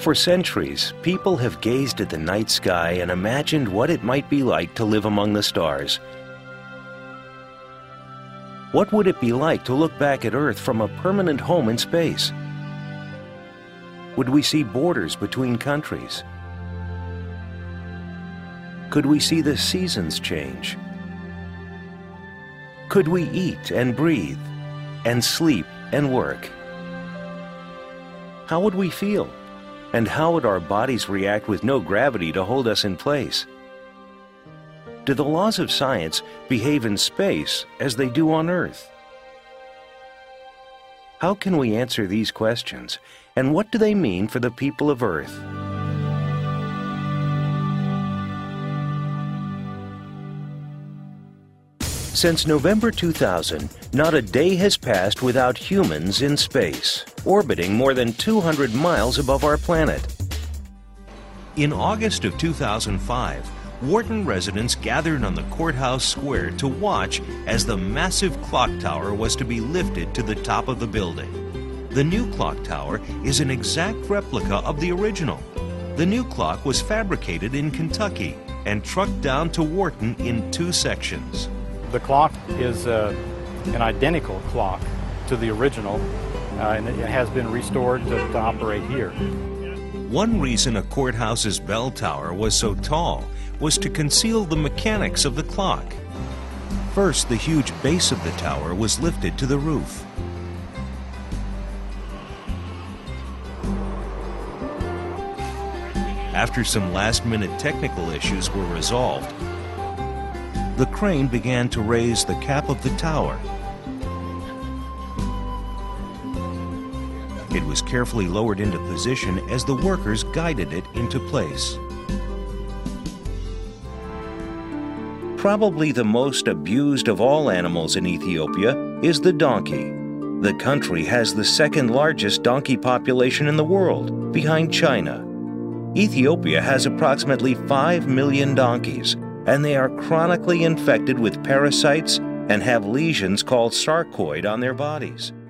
For centuries, people have gazed at the night sky and imagined what it might be like to live among the stars. What would it be like to look back at Earth from a permanent home in space? Would we see borders between countries? Could we see the seasons change? Could we eat and breathe, and sleep and work? How would we feel? And how would our bodies react with no gravity to hold us in place? Do the laws of science behave in space as they do on Earth? How can we answer these questions, and what do they mean for the people of Earth? Since November 2000, not a day has passed without humans in space, orbiting more than 200 miles above our planet. In August of 2005, Wharton residents gathered on the courthouse square to watch as the massive clock tower was to be lifted to the top of the building. The new clock tower is an exact replica of the original. The new clock was fabricated in Kentucky and trucked down to Wharton in 2 sections. The clock is an identical clock to the original, and it has been restored to operate here. One reason a courthouse's bell tower was so tall was to conceal the mechanics of the clock. First, the huge base of the tower was lifted to the roof. After some last-minute technical issues were resolved, the crane began to raise the cap of the tower. It was carefully lowered into position as the workers guided it into place. Probably the most abused of all animals in Ethiopia is the donkey. The country has the second largest donkey population in the world, behind China. Ethiopia has approximately 5 million donkeys, and they are chronically infected with parasites and have lesions called sarcoid on their bodies.